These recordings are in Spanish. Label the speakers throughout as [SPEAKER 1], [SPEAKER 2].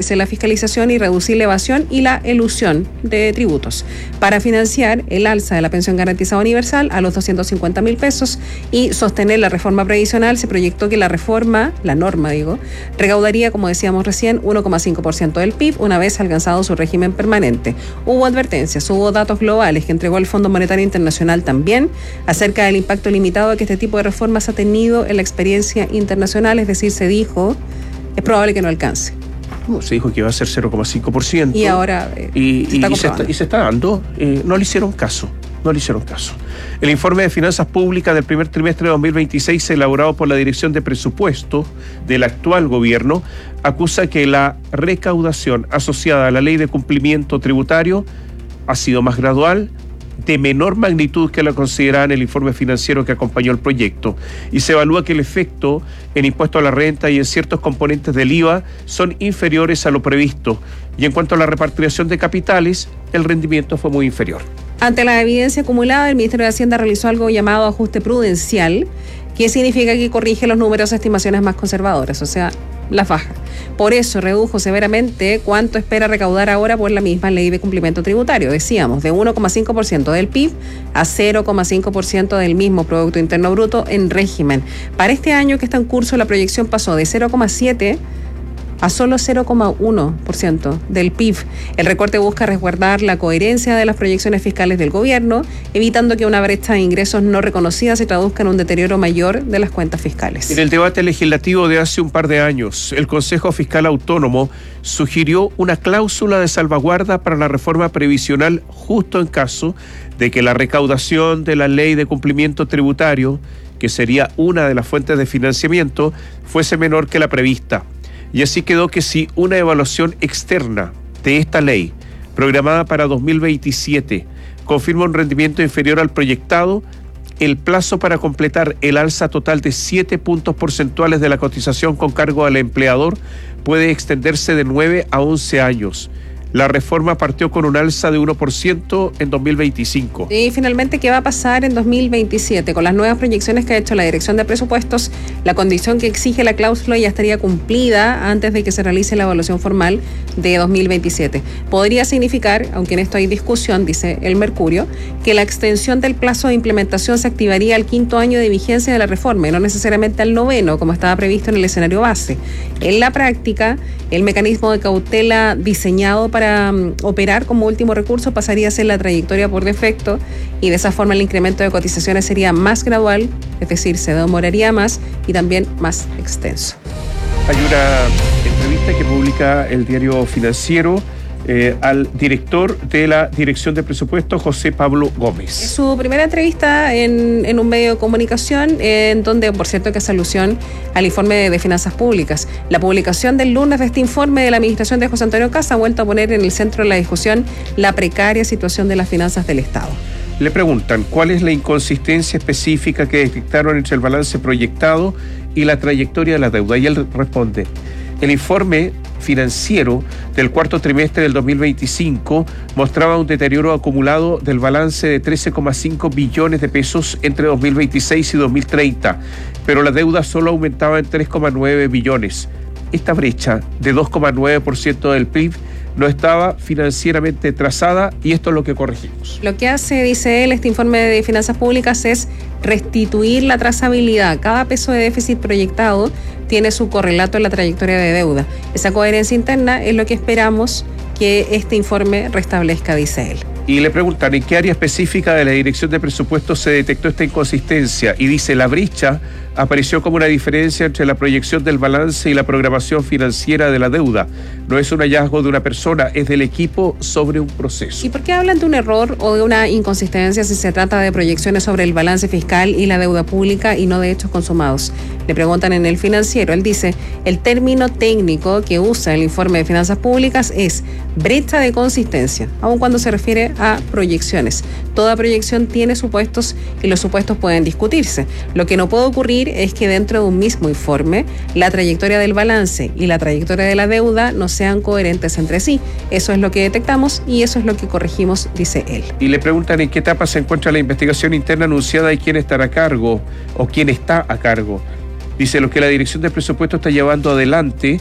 [SPEAKER 1] fortalecer la fiscalización y reducir la evasión y la elusión de tributos, para financiar el alza de la pensión garantizada universal a los 250.000 pesos y sostener la reforma previsional. Se proyectó que la norma, recaudaría, como decíamos recién, 1,5% del PIB una vez alcanzado su régimen permanente. Hubo advertencias, hubo datos globales que entregó el Fondo Monetario Internacional también acerca del impacto limitado que este tipo de reformas ha tenido en la experiencia internacional, es decir, se dijo, es probable que no alcance.
[SPEAKER 2] Se dijo que iba a ser 0,5%.
[SPEAKER 1] Y ahora
[SPEAKER 2] se está dando. No le hicieron caso. El informe de finanzas públicas del primer trimestre de 2026, elaborado por la Dirección de Presupuestos del actual gobierno, acusa que la recaudación asociada a la ley de cumplimiento tributario ha sido más gradual, de menor magnitud que la considerada en el informe financiero que acompañó el proyecto, y se evalúa que el efecto en impuesto a la renta y en ciertos componentes del IVA son inferiores a lo previsto, y en cuanto a la repatriación de capitales, el rendimiento fue muy inferior.
[SPEAKER 1] Ante la evidencia acumulada, el Ministerio de Hacienda realizó algo llamado ajuste prudencial, que significa que corrige los números a estimaciones más conservadoras, o sea, las baja. Por eso redujo severamente cuánto espera recaudar ahora por la misma ley de cumplimiento tributario. Decíamos, de 1,5% del PIB a 0,5% del mismo Producto Interno Bruto en régimen. Para este año que está en curso, la proyección pasó de 0,7% a solo 0,1% del PIB. El recorte busca resguardar la coherencia de las proyecciones fiscales del gobierno, evitando que una brecha de ingresos no reconocida se traduzca en un deterioro mayor de las cuentas fiscales.
[SPEAKER 2] En el debate legislativo de hace un par de años, el Consejo Fiscal Autónomo sugirió una cláusula de salvaguarda para la reforma previsional justo en caso de que la recaudación de la ley de cumplimiento tributario, que sería una de las fuentes de financiamiento, fuese menor que la prevista. Y así quedó que si una evaluación externa de esta ley, programada para 2027, confirma un rendimiento inferior al proyectado, el plazo para completar el alza total de 7 puntos porcentuales de la cotización con cargo al empleador puede extenderse de 9 a 11 años. La reforma partió con un alza de 1% en 2025.
[SPEAKER 1] Y finalmente, ¿qué va a pasar en 2027? Con las nuevas proyecciones que ha hecho la Dirección de Presupuestos, la condición que exige la cláusula ya estaría cumplida antes de que se realice la evaluación formal de 2027. Podría significar, aunque en esto hay discusión, dice el Mercurio, que la extensión del plazo de implementación se activaría al 5º año de vigencia de la reforma y no necesariamente al 9º, como estaba previsto en el escenario base. En la práctica, el mecanismo de cautela diseñado para operar como último recurso pasaría a ser la trayectoria por defecto, y de esa forma el incremento de cotizaciones sería más gradual, es decir, se demoraría más y también más extenso.
[SPEAKER 2] Hay una entrevista que publica el diario Financiero al director de la Dirección de Presupuestos, José Pablo Gómez.
[SPEAKER 1] Su primera entrevista en un medio de comunicación, en donde, por cierto, que hace alusión al informe de finanzas públicas. La publicación del lunes de este informe de la administración de José Antonio Kast ha vuelto a poner en el centro de la discusión la precaria situación de las finanzas del Estado.
[SPEAKER 2] Le preguntan cuál es la inconsistencia específica que detectaron entre el balance proyectado y la trayectoria de la deuda, y él responde: el informe financiero del cuarto trimestre del 2025 mostraba un deterioro acumulado del balance de 13,5 billones de pesos entre 2026 y 2030, pero la deuda solo aumentaba en 3,9 billones. Esta brecha de 2,9% del PIB no estaba financieramente trazada, y esto es lo que corregimos.
[SPEAKER 1] Lo que hace, dice él, este informe de finanzas públicas es restituir la trazabilidad. Cada peso de déficit proyectado tiene su correlato en la trayectoria de deuda. Esa coherencia interna es lo que esperamos que este informe restablezca, dice él.
[SPEAKER 2] Y le preguntan en qué área específica de la Dirección de Presupuestos se detectó esta inconsistencia, y dice: la brecha apareció como una diferencia entre la proyección del balance y la programación financiera de la deuda. No es un hallazgo de una persona, es del equipo sobre un proceso.
[SPEAKER 1] ¿Y por qué hablan de un error o de una inconsistencia si se trata de proyecciones sobre el balance fiscal y la deuda pública y no de hechos consumados? Le preguntan en el Financiero. Él dice: el término técnico que usa el informe de finanzas públicas es brecha de consistencia, aun cuando se refiere a proyecciones. Toda proyección tiene supuestos y los supuestos pueden discutirse. Lo que no puede ocurrir es que dentro de un mismo informe la trayectoria del balance y la trayectoria de la deuda no sean coherentes entre sí. Eso es lo que detectamos y eso es lo que corregimos, dice él.
[SPEAKER 2] Y le preguntan en qué etapa se encuentra la investigación interna anunciada y quién estará a cargo o quién está a cargo. Dice: lo que la Dirección de Presupuestos está llevando adelante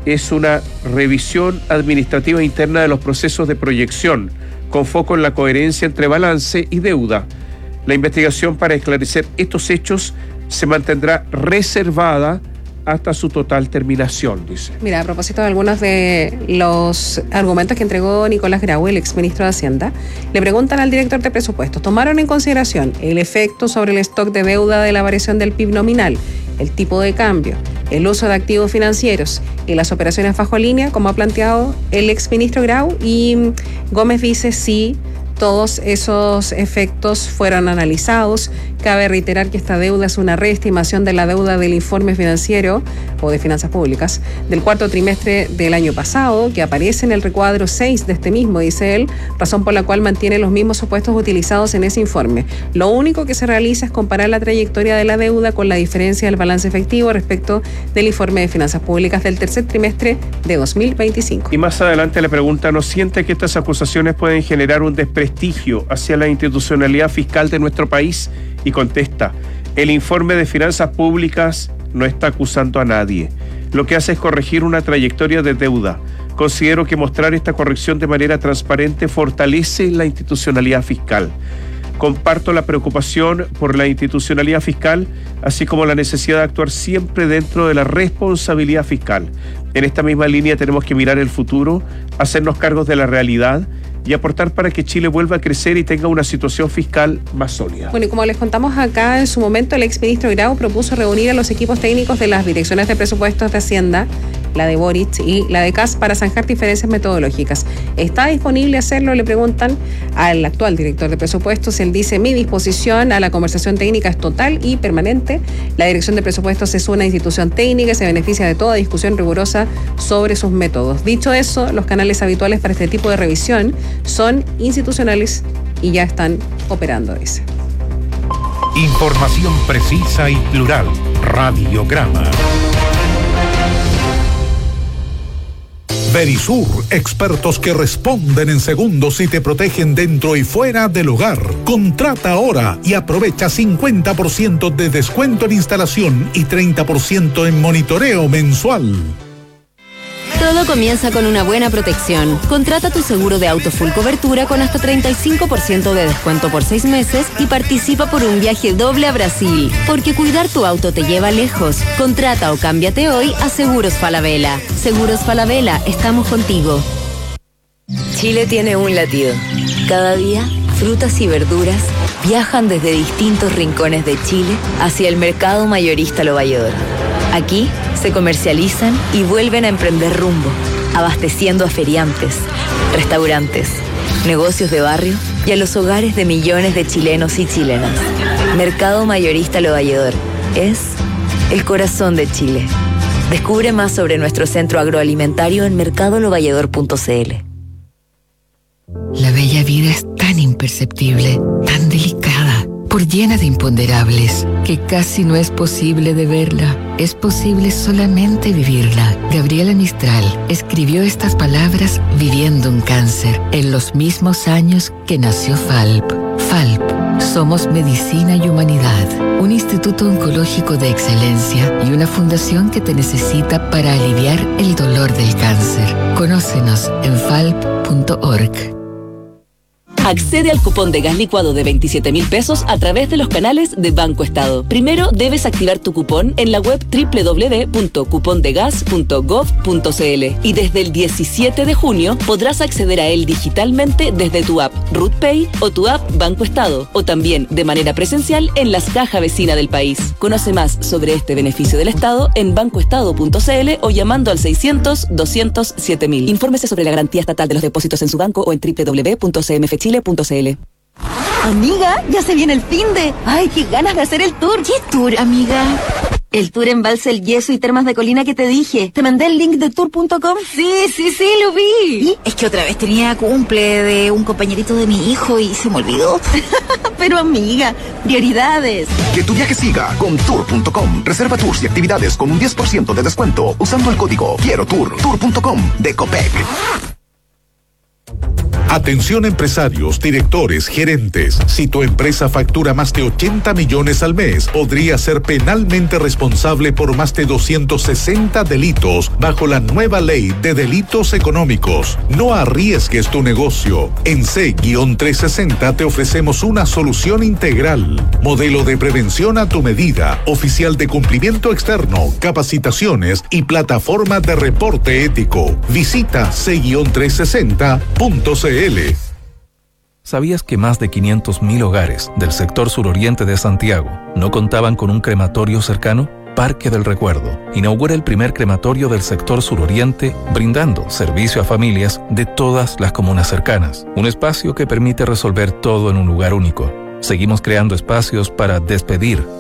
[SPEAKER 2] es una revisión administrativa interna de los procesos de proyección, con foco en la coherencia entre balance y deuda. La investigación para esclarecer estos hechos se mantendrá reservada hasta su total terminación, dice.
[SPEAKER 1] Mira, a propósito de algunos de los argumentos que entregó Nicolás Grau, el exministro de Hacienda, le preguntan al director de presupuestos, ¿tomaron en consideración el efecto sobre el stock de deuda de la variación del PIB nominal, el tipo de cambio, el uso de activos financieros y las operaciones bajo línea, como ha planteado el exministro Grau? Y Gómez dice sí. Todos esos efectos fueron analizados. Cabe reiterar que esta deuda es una reestimación de la deuda del informe financiero o de finanzas públicas del cuarto trimestre del año pasado, que aparece en el recuadro 6 de este mismo, dice él, razón por la cual mantiene los mismos supuestos utilizados en ese informe. Lo único que se realiza es comparar la trayectoria de la deuda con la diferencia del balance efectivo respecto del informe de finanzas públicas del tercer trimestre de 2025.
[SPEAKER 2] Y más adelante le pregunta, ¿no siente que estas acusaciones pueden generar un desprestigio hacia la institucionalidad fiscal de nuestro país? Y contesta, el informe de finanzas públicas no está acusando a nadie. Lo que hace es corregir una trayectoria de deuda. Considero que mostrar esta corrección de manera transparente fortalece la institucionalidad fiscal. Comparto la preocupación por la institucionalidad fiscal, así como la necesidad de actuar siempre dentro de la responsabilidad fiscal. En esta misma línea tenemos que mirar el futuro, hacernos cargos de la realidad y aportar para que Chile vuelva a crecer y tenga una situación fiscal más sólida.
[SPEAKER 1] Bueno, y como les contamos acá, en su momento el exministro Grau propuso reunir a los equipos técnicos de las direcciones de presupuestos de Hacienda, la de Boric y la de CAS, para zanjar diferencias metodológicas. ¿Está disponible hacerlo? Le preguntan al actual director de presupuestos. Él dice, mi disposición a la conversación técnica es total y permanente. La dirección de presupuestos es una institución técnica y se beneficia de toda discusión rigurosa sobre sus métodos. Dicho eso, los canales habituales para este tipo de revisión son institucionales y ya están operando, dice.
[SPEAKER 3] Información precisa y plural. Radiograma. Verisur, expertos que responden en segundos y te protegen dentro y fuera del hogar. Contrata ahora y aprovecha 50% de descuento en instalación y 30% en monitoreo mensual.
[SPEAKER 4] Todo comienza con una buena protección. Contrata tu seguro de auto full cobertura con hasta 35% de descuento por 6 meses y participa por un viaje doble a Brasil. Porque cuidar tu auto te lleva lejos. Contrata o cámbiate hoy a Seguros Falabella. Seguros Falabella, estamos contigo.
[SPEAKER 5] Chile tiene un latido. Cada día, frutas y verduras viajan desde distintos rincones de Chile hacia el mercado mayorista Lo Valledor. Aquí se comercializan y vuelven a emprender rumbo, abasteciendo a feriantes, restaurantes, negocios de barrio y a los hogares de millones de chilenos y chilenas. Mercado Mayorista Lo Valledor es el corazón de Chile. Descubre más sobre nuestro centro agroalimentario en mercadolovalledor.cl.
[SPEAKER 6] La bella vida es tan imperceptible, tan delicada, por llena de imponderables, que casi no es posible de verla. Es posible solamente vivirla. Gabriela Mistral escribió estas palabras viviendo un cáncer en los mismos años que nació FALP. FALP, somos medicina y humanidad, un instituto oncológico de excelencia y una fundación que te necesita para aliviar el dolor del cáncer. Conócenos en falp.org.
[SPEAKER 7] Accede al cupón de gas licuado de 27.000 pesos a través de los canales de Banco Estado. Primero debes activar tu cupón en la web www.cupondegas.gov.cl y desde el 17 de junio podrás acceder a él digitalmente desde tu app RutPay o tu app Banco Estado, o también de manera presencial en las cajas vecinas del país. Conoce más sobre este beneficio del Estado en bancoestado.cl o llamando al 600-200-7000. Infórmese sobre la garantía estatal de los depósitos en su banco o en www.cmfchile.cl.
[SPEAKER 8] Amiga, ya se viene el finde. Ay, qué ganas de hacer el tour. ¿Qué tour, amiga? El tour Embalse El Yeso y Termas de Colina que te dije. ¿Te mandé el link de tour.com? Sí, lo vi. ¿Y? Es que otra vez tenía cumple de un compañerito de mi hijo y se me olvidó. Pero amiga, prioridades.
[SPEAKER 9] Que tu viaje siga con tour.com. Reserva tours y actividades con un 10% de descuento usando el código Quiero Tour. Tour.com de Copec.
[SPEAKER 3] Atención empresarios, directores, gerentes. Si tu empresa factura más de 80 millones al mes, podría ser penalmente responsable por más de 260 delitos bajo la nueva ley de delitos económicos. No arriesgues tu negocio. En C-360 te ofrecemos una solución integral. Modelo de prevención a tu medida, oficial de cumplimiento externo, capacitaciones y plataforma de reporte ético. Visita C-360.cl.
[SPEAKER 10] ¿Sabías que más de 500.000 hogares del sector suroriente de Santiago no contaban con un crematorio cercano? Parque del Recuerdo inaugura el primer crematorio del sector suroriente, brindando servicio a familias de todas las comunas cercanas. Un espacio que permite resolver todo en un lugar único. Seguimos creando espacios para despedir,